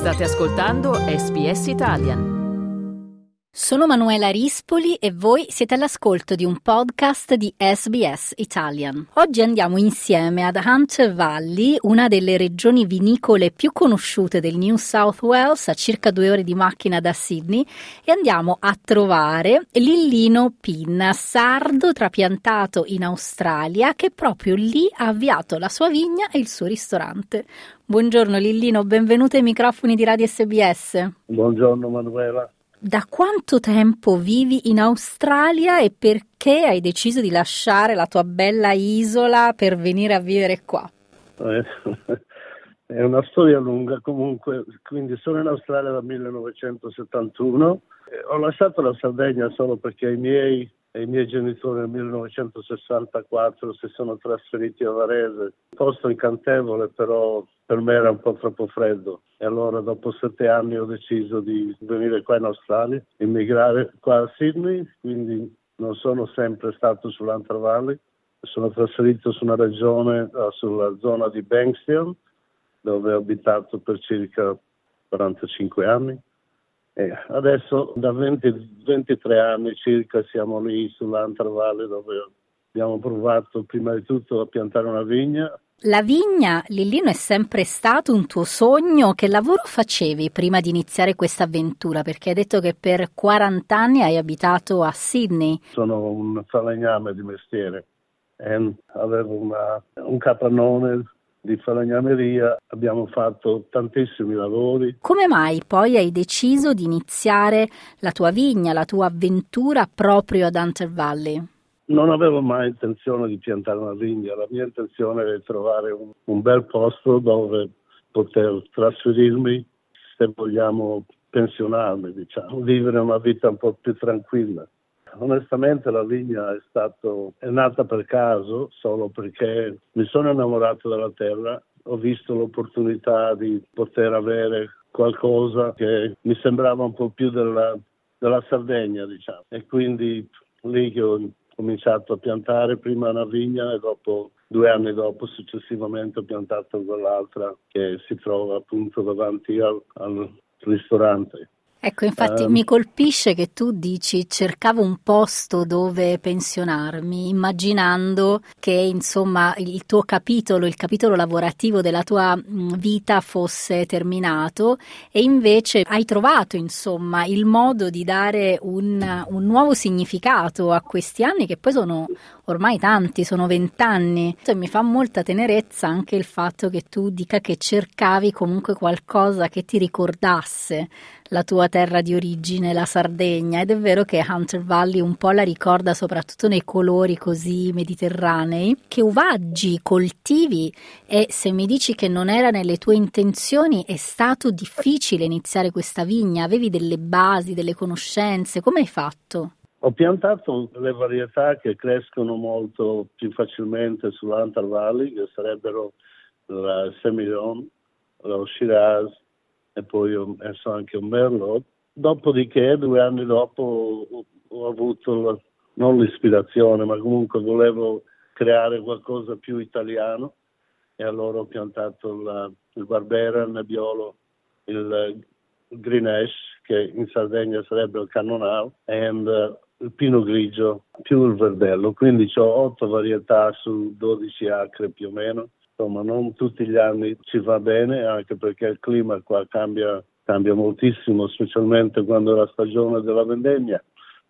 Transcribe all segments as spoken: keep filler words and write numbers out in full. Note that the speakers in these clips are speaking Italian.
State ascoltando S B S Italian. Sono Manuela Rispoli e voi siete all'ascolto di un podcast di S B S Italian. Oggi andiamo insieme ad Hunter Valley, una delle regioni vinicole più conosciute del New South Wales, a circa due ore di macchina da Sydney, e andiamo a trovare Lillino Pin, sardo trapiantato in Australia, che proprio lì ha avviato la sua vigna e il suo ristorante. Buongiorno Lillino, benvenuto ai microfoni di Radio S B S. Buongiorno Manuela. Da quanto tempo vivi in Australia e perché hai deciso di lasciare la tua bella isola per venire a vivere qua? Eh, è una storia lunga comunque, quindi sono in Australia dal millenovecentosettantuno. Eh, ho lasciato la Sardegna solo perché i miei, i miei genitori nel millenovecentosessantaquattro si sono trasferiti a Varese, posto incantevole, però per me era un po' troppo freddo. E allora dopo sette anni ho deciso di venire qua in Australia, immigrare qua a Sydney, quindi non sono sempre stato sull'Hunter Valley, sono trasferito su una regione, sulla zona di Bankstown, dove ho abitato per circa quarantacinque anni. E adesso da venti, ventitré anni circa siamo lì sull'Hunter Valley, dove abbiamo provato prima di tutto a piantare una vigna. La vigna, Lillino, è sempre stato un tuo sogno? Che lavoro facevi prima di iniziare questa avventura? Perché hai detto che per quaranta anni hai abitato a Sydney. Sono un falegname di mestiere e avevo una, un capannone di falegnameria, abbiamo fatto tantissimi lavori. Come mai poi hai deciso di iniziare la tua vigna, la tua avventura proprio ad Hunter Valley? Non avevo mai intenzione di piantare una vigna, la mia intenzione era di trovare un, un bel posto dove poter trasferirmi, se vogliamo pensionarmi, diciamo, vivere una vita un po' più tranquilla. Onestamente la vigna è, stato, è nata per caso, solo perché mi sono innamorato della terra, ho visto l'opportunità di poter avere qualcosa che mi sembrava un po' più della, della Sardegna, diciamo, e quindi lì che ho cominciato a piantare prima una vigna e dopo, due anni dopo, successivamente ho piantato quell'altra che si trova appunto davanti al, al ristorante. Ecco, infatti um, mi colpisce che tu dici cercavo un posto dove pensionarmi, immaginando che insomma il tuo capitolo, il capitolo lavorativo della tua vita fosse terminato, e invece hai trovato insomma il modo di dare un, un nuovo significato a questi anni, che poi sono ormai tanti, sono vent'anni. E mi fa molta tenerezza anche il fatto che tu dica che cercavi comunque qualcosa che ti ricordasse la tua terra di origine, la Sardegna, ed è vero che Hunter Valley un po' la ricorda soprattutto nei colori così mediterranei. Che uvaggi coltivi, e se mi dici che non era nelle tue intenzioni, è stato difficile iniziare questa vigna? Avevi delle basi, delle conoscenze? Come hai fatto? Ho piantato le varietà che crescono molto più facilmente sull'Hunter Valley, che sarebbero la Semillon, lo Shiraz, e poi ho messo anche un Merlot. Dopodiché, due anni dopo, ho, ho avuto la, non l'ispirazione, ma comunque volevo creare qualcosa più italiano, e allora ho piantato la, il Barbera, il Nebbiolo, il Grenache, che in Sardegna sarebbe il Cannonau, e uh, il Pinot Grigio più il Verdello. Quindi ho otto varietà su dodici acre più o meno. Insomma, non tutti gli anni ci va bene, anche perché il clima qua cambia, cambia moltissimo, specialmente quando è la stagione della vendemmia.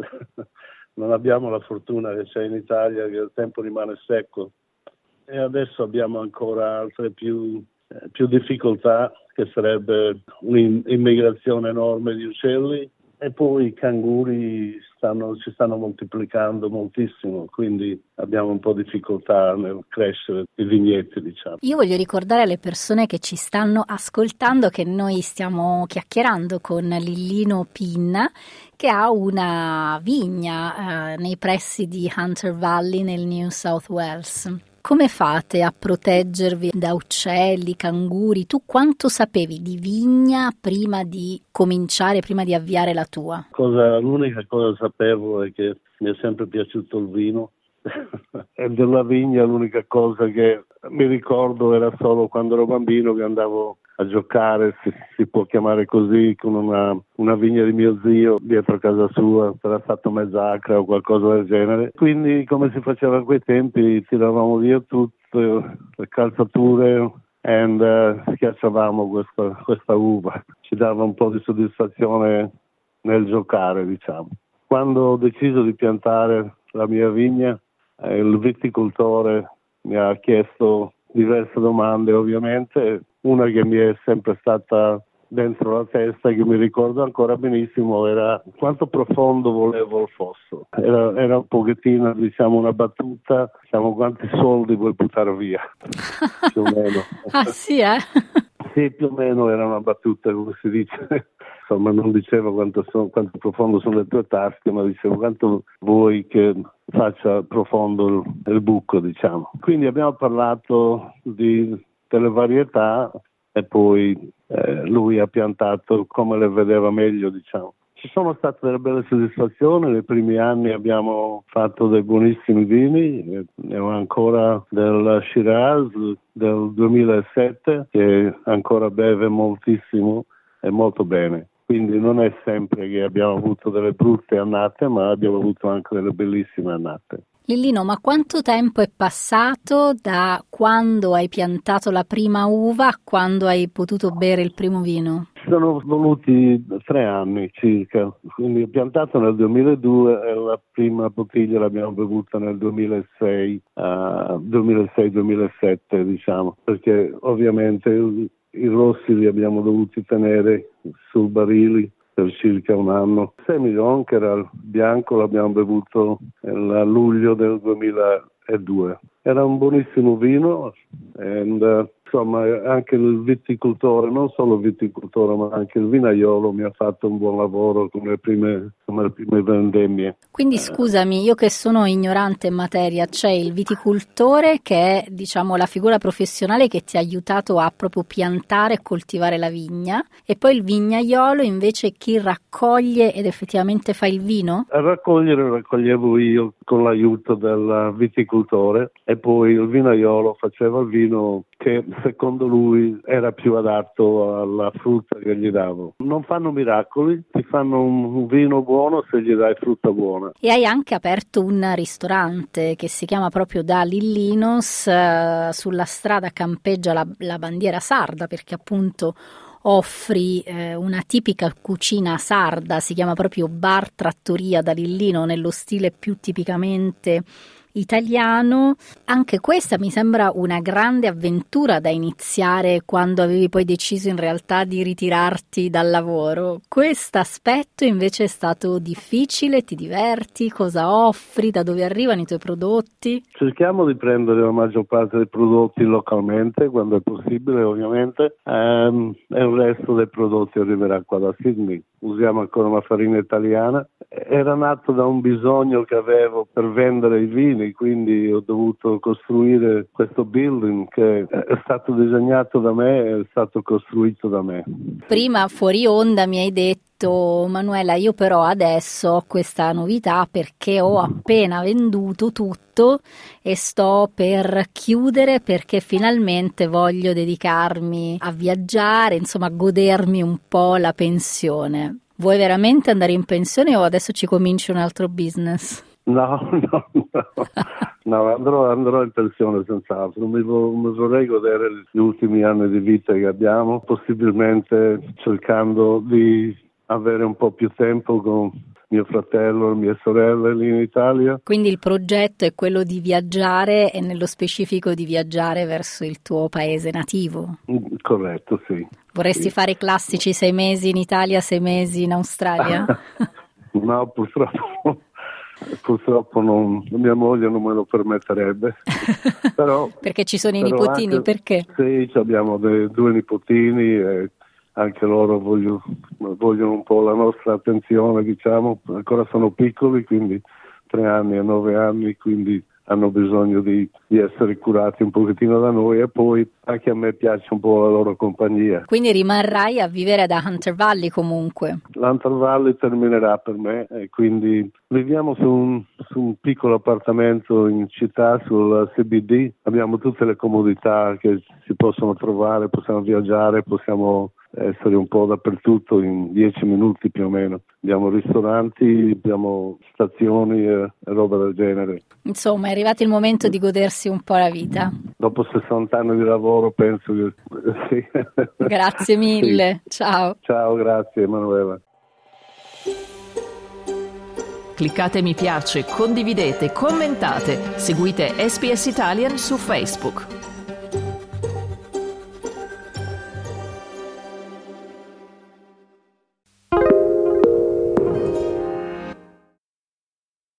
Non abbiamo la fortuna che c'è in Italia, che il tempo rimane secco. E adesso abbiamo ancora altre più, eh, più difficoltà, che sarebbe un'immigrazione enorme di uccelli, e poi i canguri stanno, si stanno moltiplicando moltissimo, quindi abbiamo un po' di difficoltà nel crescere i vigneti, diciamo. Io voglio ricordare alle persone che ci stanno ascoltando che noi stiamo chiacchierando con Lillino Pin, che ha una vigna eh, nei pressi di Hunter Valley nel New South Wales. Come fate a proteggervi da uccelli, canguri? Tu quanto sapevi di vigna prima di cominciare, prima di avviare la tua? Cosa, l'unica cosa sapevo è che mi è sempre piaciuto il vino e della vigna l'unica cosa che mi ricordo era solo quando ero bambino, che andavo a giocare, si, si può chiamare così, con una, una vigna di mio zio dietro a casa sua, sarà stato mezz'acre o qualcosa del genere. Quindi, come si faceva a quei tempi, tiravamo via tutte le calzature e uh, schiacciavamo questa, questa uva. Ci dava un po' di soddisfazione nel giocare, diciamo. Quando ho deciso di piantare la mia vigna, eh, il viticoltore mi ha chiesto diverse domande, ovviamente. Una che mi è sempre stata dentro la testa, che mi ricordo ancora benissimo, era quanto profondo volevo il fosso. Era, era un pochettino, diciamo, una battuta, diciamo, quanti soldi vuoi buttare via, più o meno. Ah sì, eh? Sì, più o meno era una battuta, come si dice. Insomma, non diceva quanto, sono, quanto profondo sono le tue tasche, ma diceva quanto vuoi che faccia profondo il, il buco, diciamo. Quindi abbiamo parlato di, delle varietà e poi eh, lui ha piantato come le vedeva meglio, diciamo. Ci sono state delle belle soddisfazioni, nei primi anni abbiamo fatto dei buonissimi vini, ne ho ancora del Shiraz del duemilasette che ancora beve moltissimo e molto bene. Quindi non è sempre che abbiamo avuto delle brutte annate, ma abbiamo avuto anche delle bellissime annate. Lillino, ma quanto tempo è passato da quando hai piantato la prima uva a quando hai potuto bere il primo vino? Sono voluti tre anni circa, quindi ho piantato nel duemiladue e la prima bottiglia l'abbiamo bevuta nel duemilasei, uh, duemilasei duemilasette diciamo, perché ovviamente i rossi li abbiamo dovuti tenere sul barili per circa un anno. Semillon, che era il bianco, l'abbiamo bevuto a luglio del duemiladue. Era un buonissimo vino e uh, insomma anche il viticoltore, non solo il viticoltore ma anche il vinaiolo mi ha fatto un buon lavoro con le prime, con le prime vendemmie. Quindi scusami, io che sono ignorante in materia, c'è il viticoltore che è, diciamo, la figura professionale che ti ha aiutato a proprio piantare e coltivare la vigna, e poi il vignaiolo invece chi raccoglie ed effettivamente fa il vino? A raccogliere raccoglievo io con l'aiuto del viticoltore e poi il vinaiolo faceva il vino che secondo lui era più adatto alla frutta che gli davo. Non fanno miracoli, ti fanno un vino buono se gli dai frutta buona. E hai anche aperto un ristorante che si chiama proprio Da Lillinos, eh, sulla strada campeggia la, la bandiera sarda, perché appunto offri eh, una tipica cucina sarda, si chiama proprio Bar Trattoria da Lillino, nello stile più tipicamente italiano. Anche questa mi sembra una grande avventura da iniziare quando avevi poi deciso in realtà di ritirarti dal lavoro. Questo aspetto invece è stato difficile, ti diverti, cosa offri, da dove arrivano i tuoi prodotti? Cerchiamo di prendere la maggior parte dei prodotti localmente quando è possibile, ovviamente, ehm, e il resto dei prodotti arriverà qua da Sydney. Usiamo ancora una farina italiana. Era nato da un bisogno che avevo per vendere i vini, quindi ho dovuto costruire questo building che è stato disegnato da me e è stato costruito da me. Prima fuori onda mi hai detto: Manuela, io però adesso ho questa novità perché ho appena venduto tutto e sto per chiudere perché finalmente voglio dedicarmi a viaggiare, insomma a godermi un po' la pensione. Vuoi veramente andare in pensione o adesso ci cominci un altro business? No, no, no, no andrò, andrò in pensione senz'altro, mi, vo, mi vorrei godere gli ultimi anni di vita che abbiamo, possibilmente cercando di avere un po' più tempo con mio fratello e mie sorelle lì in Italia. Quindi il progetto è quello di viaggiare e nello specifico di viaggiare verso il tuo paese nativo? Corretto, sì. Vorresti sì. fare i classici sei mesi in Italia, sei mesi in Australia? No, purtroppo Purtroppo non, mia moglie non me lo permetterebbe. Però, perché ci sono i però nipotini, anche, perché? Sì, abbiamo dei, due nipotini e anche loro voglio, vogliono un po' la nostra attenzione, diciamo, ancora sono piccoli, quindi tre anni e nove anni, quindi hanno bisogno di, di essere curati un pochettino da noi, e poi anche a me piace un po' la loro compagnia. Quindi rimarrai a vivere da Hunter Valley comunque? L'Hunter Valley terminerà per me, e quindi viviamo su un, su un piccolo appartamento in città, sul C B D. Abbiamo tutte le comodità che si possono trovare, possiamo viaggiare, possiamo essere un po' dappertutto in dieci minuti più o meno. Abbiamo ristoranti, abbiamo stazioni e roba del genere. Insomma, è arrivato il momento di godersi un po' la vita. Dopo sessanta anni di lavoro penso che sì. Grazie mille, sì. Ciao. Ciao, grazie Emanuela. Cliccate mi piace, condividete, commentate, seguite S B S Italian su Facebook.